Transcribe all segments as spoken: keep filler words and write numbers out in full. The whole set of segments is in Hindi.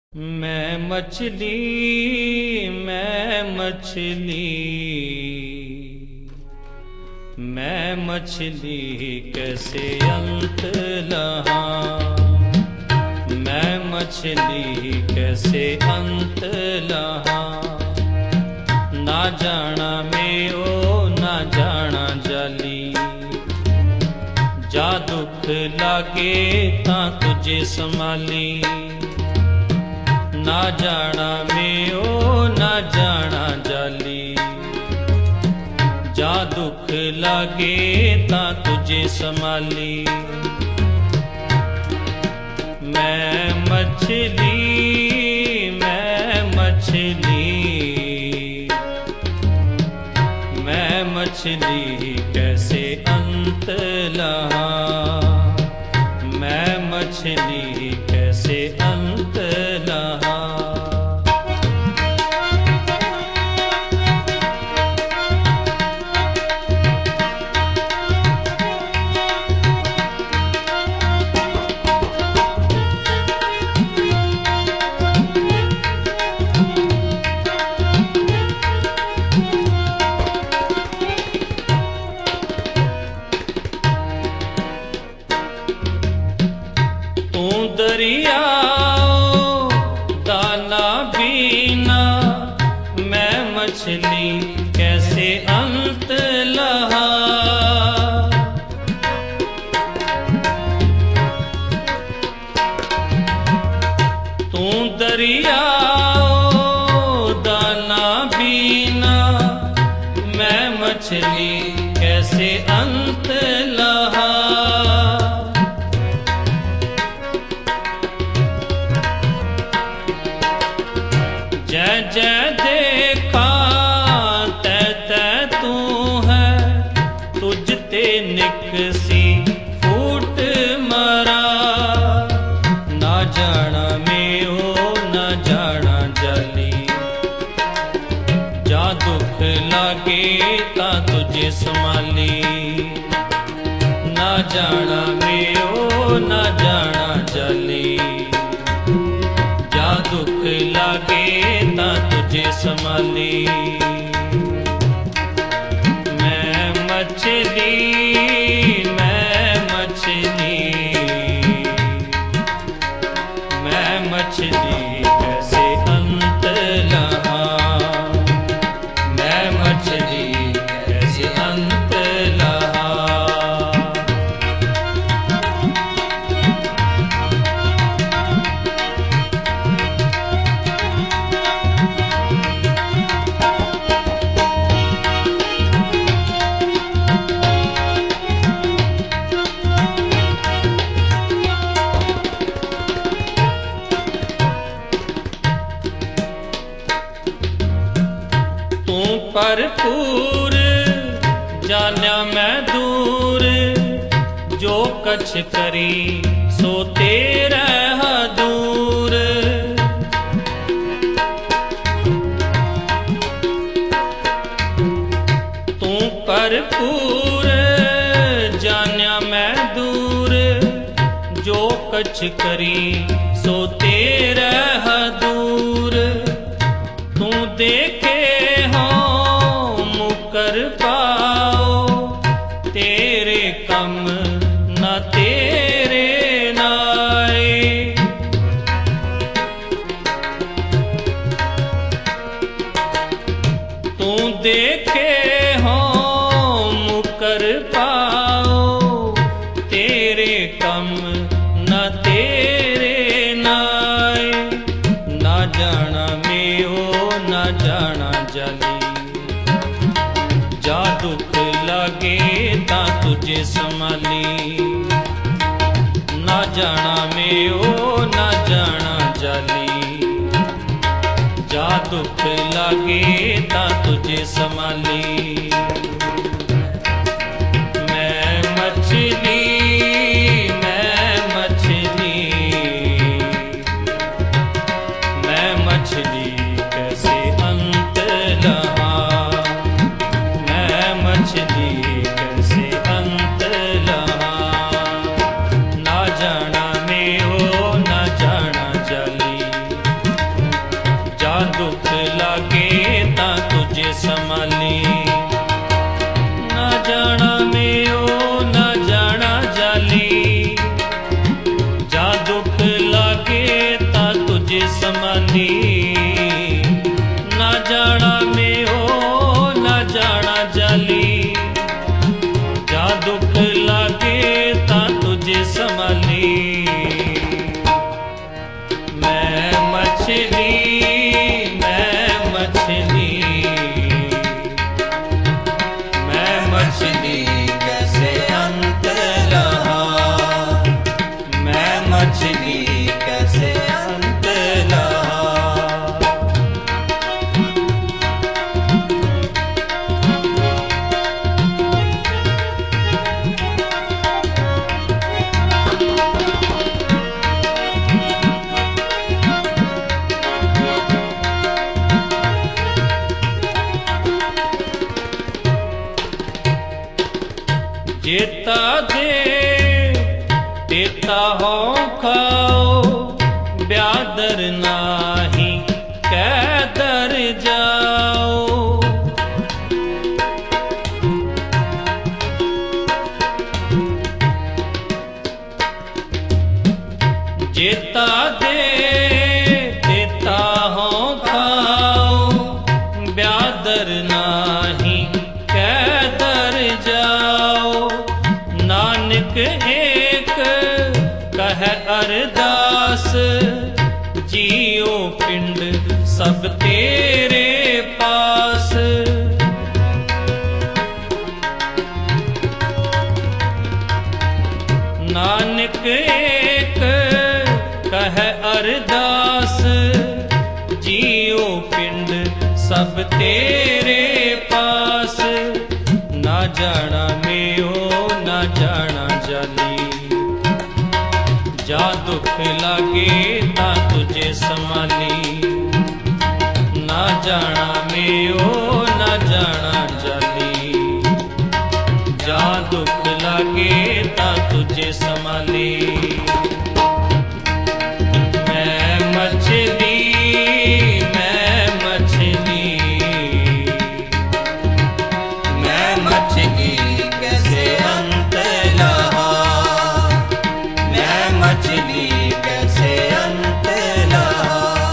मैं मछली मैं मछली मैं मछली कैसे अंत लहां। मैं मछली कैसे अंत लहां। ना जाना में ओ ना जाना जाली। जा दुख लागे तां तुझे संभाली। ना जाना में ओ ना जाना जाली। जा दुख लागे ता तुझे संभाली। मैं मछली मैं मछली मैं मछली कैसे अंत लहां। मैं मछली कैसे अंत लहां। दरिया दाना बीना मैं मछली कैसे अंत लहा। तू दरिया दाना बीना मैं मछली कैसे अंत लहा। जय जय देखा तै तै तू है। तुझ ते निकसी फूट मरा। ना जाना में ओ ना जाना जाली। जा दुख लागे ता तुझे संभाली। ना जाना में ओ ना जाना जाली। जा दुख लागे ता तुझे संभाली। मैं मछली मैं मछली मैं मछली कैसे अंत लहां। मैं मछली कैसे अंत लहां। भरपूर जान्या मैं दूर। जो कछ करी सो तेरा दूर। तू भरपूर जान्या मैं दूर। जो कछ करी सो तेरा दूर। तू देखे कर पाओ तेरे कम न तेरे नाए। तू देखे हो मुकर पाओ तेरे कम न तेरे नाए। ना जाना में ओ ना जाना जाली। जा दुख लागे ता तुझे संभाली। ना जाना में ओ ना जाना जाली। जा दुख लागे ता तुझे संभाली। मैं मछली मैं मछली मैं मछली कैसे अंत लहां। मछली कैसे अंत लहां। ना जाना में ओ ना जाना जाली। समाली। ना जाना में ओ ना जाना जाली, जा दुख लागे ता तुझे संभाली। मैं मछली मैं मछली मैं मछली कैसे अंत रहा, मैं मछली कैसे अंत रहा। जेता दे देता हो खाओ, ब्यादर नाही कैदर जाओ। जेता दे देता हो खाओ, ब्यादर नाही कैदर जाओ। नानक एक कह अरदास, जियो पिंड सब तेरे पास। नानक एक कह अरदास, जियो पिंड सब तेरे पास। ना जाना में ओ ना जाना जाली, जा दुख लागे ता तुझे संभाली। ना जाना में ओ ना जाना जाली, जा दुख लागे ता तुझे संभाली। मैं मछली मैं मछली मैं मछली कैसे अंत रहा, मैं मछली कैसे अंत रहा।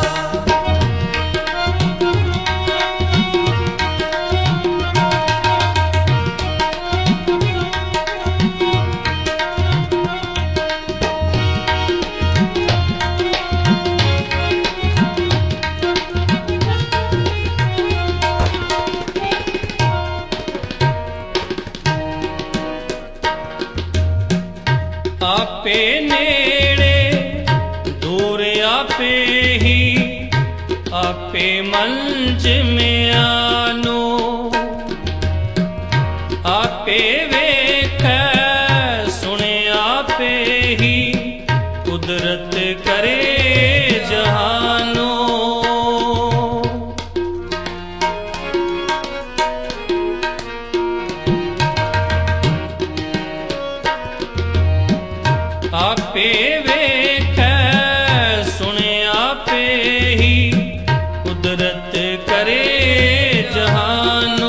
आपे नेड़े दूर आपे ही, आपे मंच में आनो। आपे वेख सुने आपे ही, कुदरत करे जहानो। आपे वेख सुने आपे ही, कुदरत करे जहानो।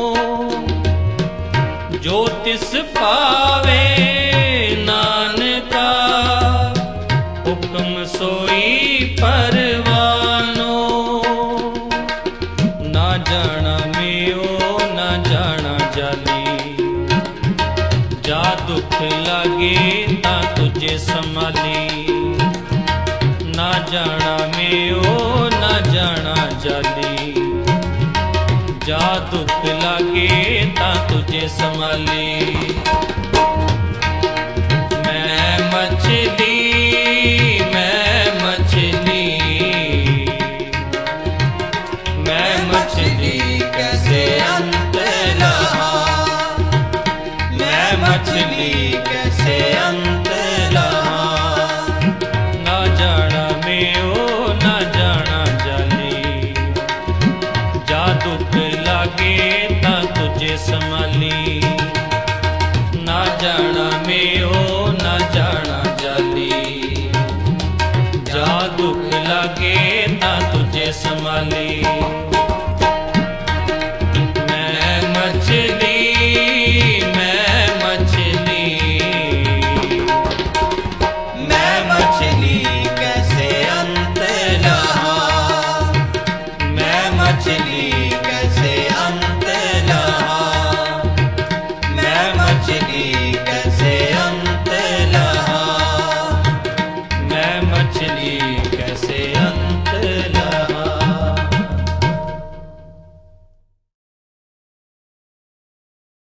जो तिस पावे नानका, हुक्म सोई परवानो। ना जाना में ओ ना जाना जाली, जा दुख लागे ता तुझे संभाली। ना जाना में ओ ना जाना जाली, जा दुख लागे ता तुझे संभाली। मैं मछली मैं मछली मैं मछली कैसे अंत रहा, मैं मछली कैसे अंत रहा। ना जाना में ओ ना जाना जाली, जा दुख लागे ता तुझे संभाली। ना जाना में ओ ना जाना जाली, जा दुख लागे ता तुझे संभाली। मैं मछली मैं मछली मैं मछली कैसे अंत रहा, मछली